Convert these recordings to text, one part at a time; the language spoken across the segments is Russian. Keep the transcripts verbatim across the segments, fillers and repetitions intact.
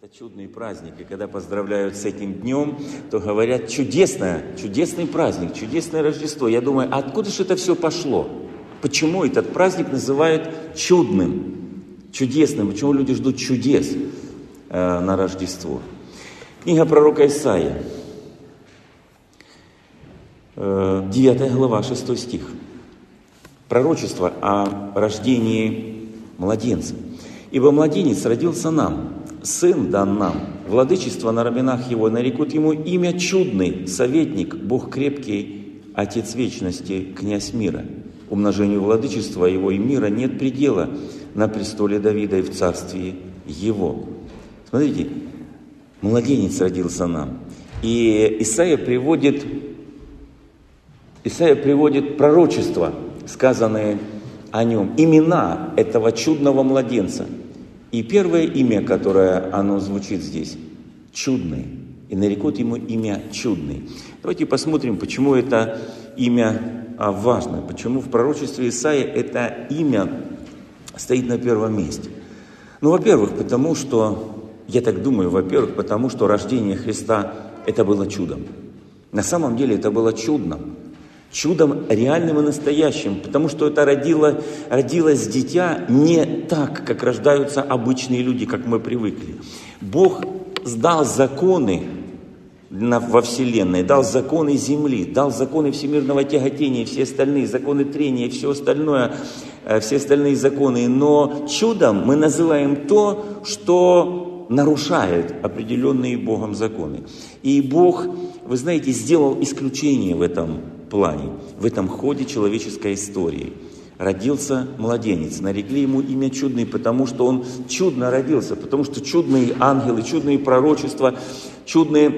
Это чудный праздник, и когда поздравляют с этим днем, то говорят чудесное, чудесный праздник, чудесное Рождество. Я думаю, а откуда же это все пошло? Почему этот праздник называют чудным, чудесным? Почему люди ждут чудес э, на Рождество? Книга пророка Исаия, э, девятая глава, шестой стих. Пророчество о рождении младенца. «Ибо младенец родился нам, сын дан нам, владычество на раменах его, нарекут ему имя чудный, советник, Бог крепкий, Отец вечности, князь мира. Умножению владычества его и мира нет предела на престоле Давида и в царстве его». Смотрите, младенец родился нам. И Исаия приводит, Исаия приводит пророчества, сказанные о нем, имена этого чудного младенца. И первое имя, которое оно звучит здесь, чудный. И нарекут ему имя чудный. Давайте посмотрим, почему это имя важно. Почему в пророчестве Исаии это имя стоит на первом месте. Ну, во-первых, потому что, я так думаю, во-первых, потому что рождение Христа это было чудом. На самом деле это было чудно. Чудом реальным и настоящим, потому что это родило, родилось дитя не так, как рождаются обычные люди, как мы привыкли. Бог дал законы на, во Вселенной, дал законы Земли, дал законы всемирного тяготения, все остальные законы трения, все остальное, все остальные законы. Но чудом мы называем то, что нарушает определенные Богом законы. И Бог, вы знаете, сделал исключение в этом плане, в этом ходе человеческой истории. Родился младенец, нарекли ему имя чудный, потому что он чудно родился, потому что чудные ангелы, чудные пророчества, чудные,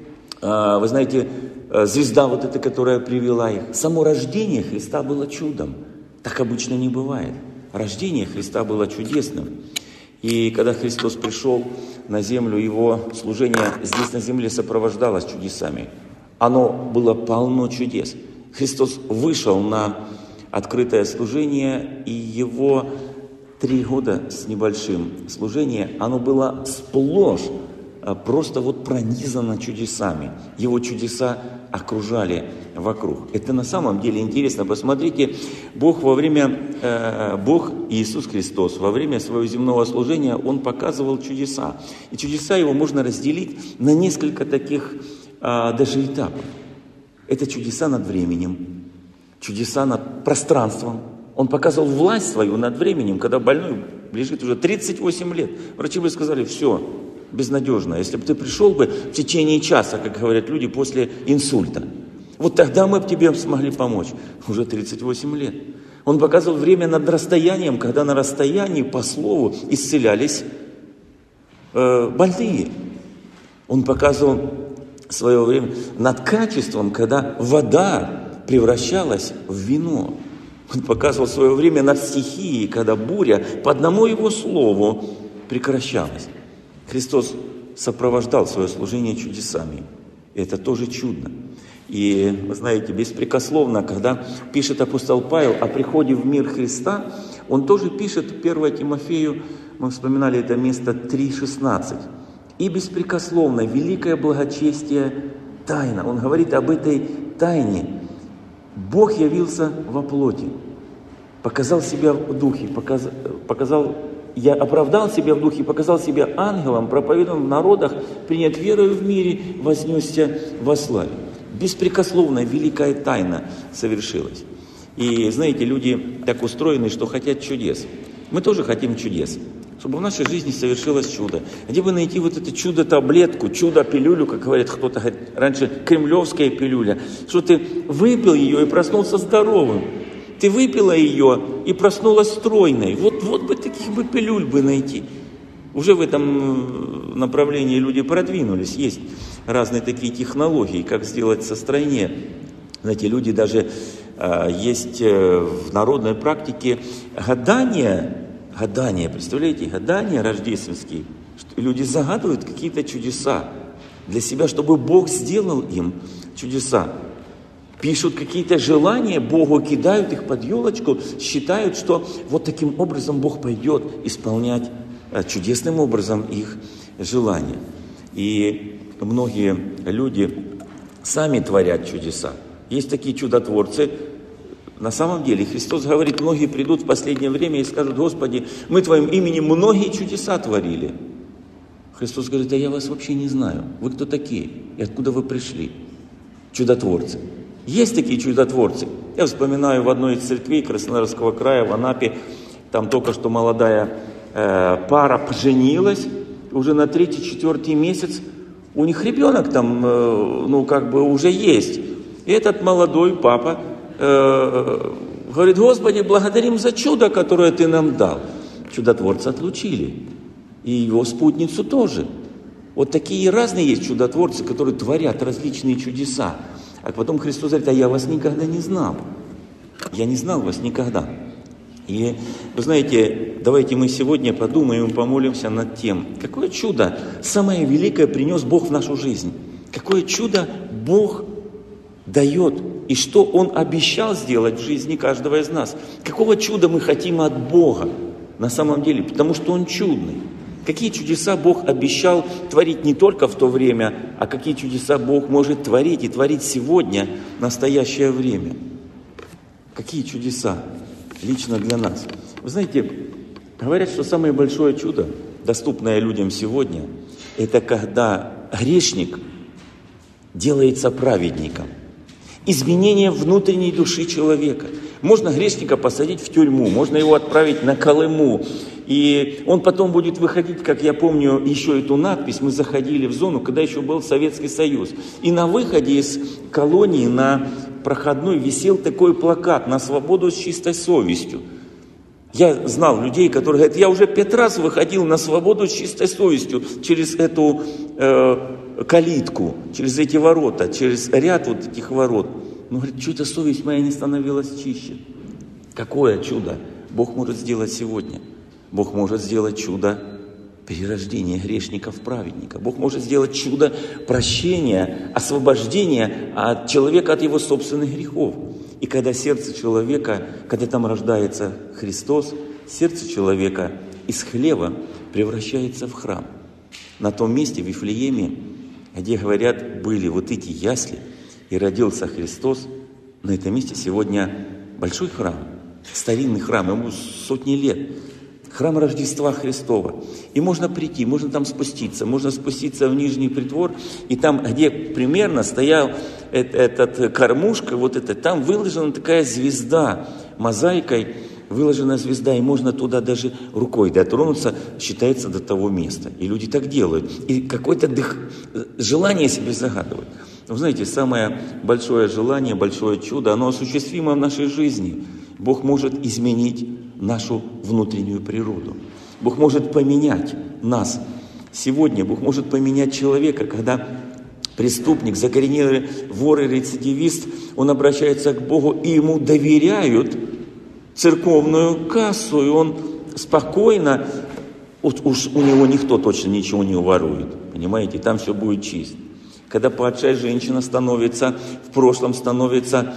вы знаете, звезда вот эта, которая привела их. Само рождение Христа было чудом. Так обычно не бывает. Рождение Христа было чудесным. И когда Христос пришел на землю, его служение здесь на земле сопровождалось чудесами. Оно было полно чудес. Христос вышел на открытое служение, и его три года с небольшим служение, оно было сплошь просто вот пронизано чудесами. Его чудеса окружали вокруг. Это на самом деле интересно. Посмотрите, Бог во время, э, Бог Иисус Христос во время своего земного служения, Он показывал чудеса. И чудеса Его можно разделить на несколько таких э, даже этапов. Это чудеса над временем, чудеса над пространством. Он показывал власть свою над временем, когда больной лежит уже тридцать восемь лет. Врачи бы сказали, все, безнадежно. Если бы ты пришел бы в течение часа, как говорят люди, после инсульта, вот тогда мы бы тебе смогли помочь. Уже тридцать восемь лет. Он показывал время над расстоянием, когда на расстоянии, по слову, исцелялись э, больные. Он показывал свое время над качеством, когда вода превращалась в вино. Он показывал свое время над стихией, когда буря по одному его слову прекращалась. Христос сопровождал свое служение чудесами. И это тоже чудно. И, вы знаете, беспрекословно, когда пишет апостол Павел о приходе в мир Христа, он тоже пишет первое Тимофею, мы вспоминали это место, три шестнадцать. «И беспрекословно великое благочестие тайна». Он говорит об этой тайне. Бог явился во плоти, показал себя в духе, показал, показал Я оправдал себя в духе, показал себя ангелом, проповедовал в народах, принят верою в мире, вознесся во славе. Беспрекословно великая тайна совершилась. И знаете, люди так устроены, что хотят чудес. Мы тоже хотим чудес, чтобы в нашей жизни совершилось чудо. Где бы найти вот это чудо-таблетку, чудо-пилюлю, как говорят кто-то, раньше кремлевская пилюля, что ты выпил ее и проснулся здоровым. Ты выпила ее и проснулась стройной. Вот, вот бы таких бы пилюль бы найти. Уже в этом направлении люди продвинулись. Есть разные такие технологии, как сделать со стройнее. Знаете, люди даже э, есть э, в народной практике гадания, гадания, представляете, гадания рождественские. Что люди загадывают какие-то чудеса для себя, чтобы Бог сделал им чудеса. Пишут какие-то желания Богу, кидают их под елочку, считают, что вот таким образом Бог пойдет исполнять чудесным образом их желание. И многие люди сами творят чудеса. Есть такие чудотворцы. На самом деле Христос говорит, многие придут в последнее время и скажут: Господи, мы Твоим именем многие чудеса творили. Христос говорит: а я вас вообще не знаю. Вы кто такие? И откуда вы пришли? Чудотворцы. Есть такие чудотворцы. Я вспоминаю в одной из церквей Краснодарского края, в Анапе, там только что молодая э, пара поженилась, уже на третий-четвертый месяц у них ребенок там, э, ну, как бы уже есть. И этот молодой папа э, говорит: Господи, благодарим за чудо, которое Ты нам дал. Чудотворца отлучили. И его спутницу тоже. Вот такие разные есть чудотворцы, которые творят различные чудеса. А потом Христос говорит: а я вас никогда не знал. Я не знал вас никогда. И вы знаете, давайте мы сегодня подумаем и помолимся над тем, какое чудо самое великое принес Бог в нашу жизнь. Какое чудо Бог дает и что Он обещал сделать в жизни каждого из нас. Какого чуда мы хотим от Бога на самом деле, потому что Он чудный. Какие чудеса Бог обещал творить не только в то время, а какие чудеса Бог может творить и творить сегодня, в настоящее время. Какие чудеса лично для нас. Вы знаете, говорят, что самое большое чудо, доступное людям сегодня, это когда грешник делается праведником. Изменение внутренней души человека. Можно грешника посадить в тюрьму, можно его отправить на Колыму. И он потом будет выходить, как я помню, еще эту надпись, мы заходили в зону, когда еще был Советский Союз. И на выходе из колонии, на проходной, висел такой плакат: «На свободу с чистой совестью». Я знал людей, которые говорят: я уже пять раз выходил на свободу с чистой совестью через эту э, калитку, через эти ворота, через ряд вот этих ворот. Но, говорит, что-то совесть моя не становилась чище. Какое чудо Бог может сделать сегодня? Бог может сделать чудо перерождения грешника в праведника. Бог может сделать чудо прощения, освобождения от человека от его собственных грехов. И когда сердце человека, когда там рождается Христос, сердце человека из хлева превращается в храм. На том месте, в Вифлееме, где, говорят, были вот эти ясли, и родился Христос, на этом месте сегодня большой храм, старинный храм, ему сотни лет. Храм Рождества Христова. И можно прийти, можно там спуститься, можно спуститься в Нижний притвор, и там, где примерно стоял этот, этот кормушка, вот это, там выложена такая звезда, мозаикой выложена звезда, и можно туда даже рукой дотронуться, считается, до того места. И люди так делают. И какое-то дых... желание себе загадывают. Вы знаете, самое большое желание, большое чудо, оно осуществимо в нашей жизни. Бог может изменить нашу внутреннюю природу. Бог может поменять нас. Сегодня Бог может поменять человека, когда преступник, закоренелый вор и рецидивист, он обращается к Богу, и ему доверяют церковную кассу, и он спокойно, вот уж у него никто точно ничего не ворует, понимаете, там все будет чисто. Когда падшая женщина становится, в прошлом становится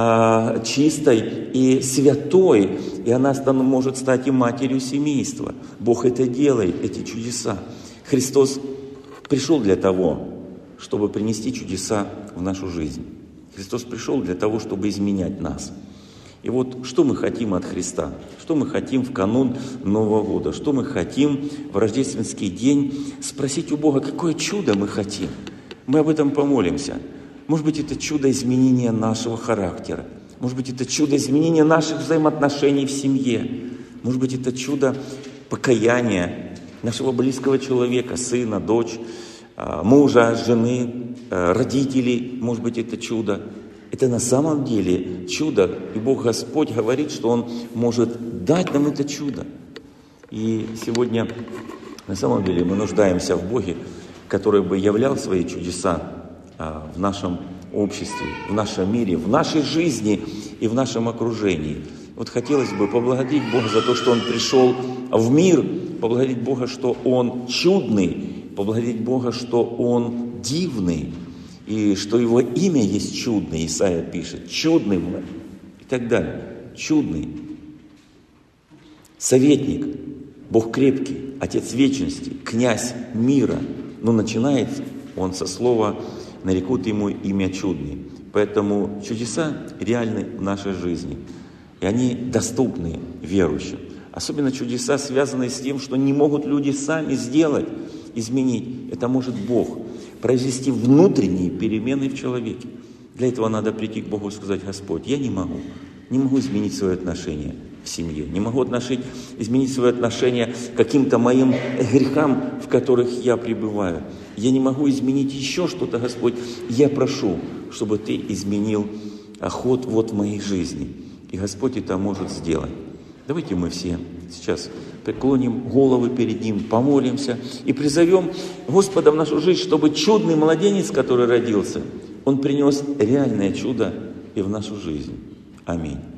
а, чистой и святой, и она стану, может стать и матерью семейства. Бог это делает, эти чудеса. Христос пришел для того, чтобы принести чудеса в нашу жизнь. Христос пришел для того, чтобы изменять нас. И вот что мы хотим от Христа, что мы хотим в канун Нового года, что мы хотим в рождественский день спросить у Бога, какое чудо мы хотим. Мы об этом помолимся. Может быть, это чудо изменения нашего характера. Может быть, это чудо изменения наших взаимоотношений в семье. Может быть, это чудо покаяния нашего близкого человека, сына, дочь, мужа, жены, родителей. Может быть, это чудо. Это на самом деле чудо. И Бог Господь говорит, что Он может дать нам это чудо. И сегодня на самом деле мы нуждаемся в Боге, который бы являл свои чудеса а, в нашем обществе, в нашем мире, в нашей жизни и в нашем окружении. Вот хотелось бы поблагодарить Бога за то, что Он пришел в мир, поблагодарить Бога, что Он чудный, поблагодарить Бога, что Он дивный, и что Его имя есть чудное, Исаия пишет, чудный и так далее, чудный, советник, Бог крепкий, Отец вечности, князь мира. Но начинает он со слова «нарекут ему имя чудный». Поэтому чудеса реальны в нашей жизни. И они доступны верующим. Особенно чудеса, связанные с тем, что не могут люди сами сделать, изменить. Это может Бог произвести внутренние перемены в человеке. Для этого надо прийти к Богу и сказать: Господь, я не могу. Не могу изменить свое отношение в семье. Не могу отношить, изменить свое отношение к каким-то моим грехам, в которых я пребываю. Я не могу изменить еще что-то, Господь. Я прошу, чтобы Ты изменил ход вот в моей жизни. И Господь это может сделать. Давайте мы все сейчас преклоним головы перед Ним, помолимся и призовем Господа в нашу жизнь, чтобы чудный младенец, который родился, он принес реальное чудо и в нашу жизнь. Аминь.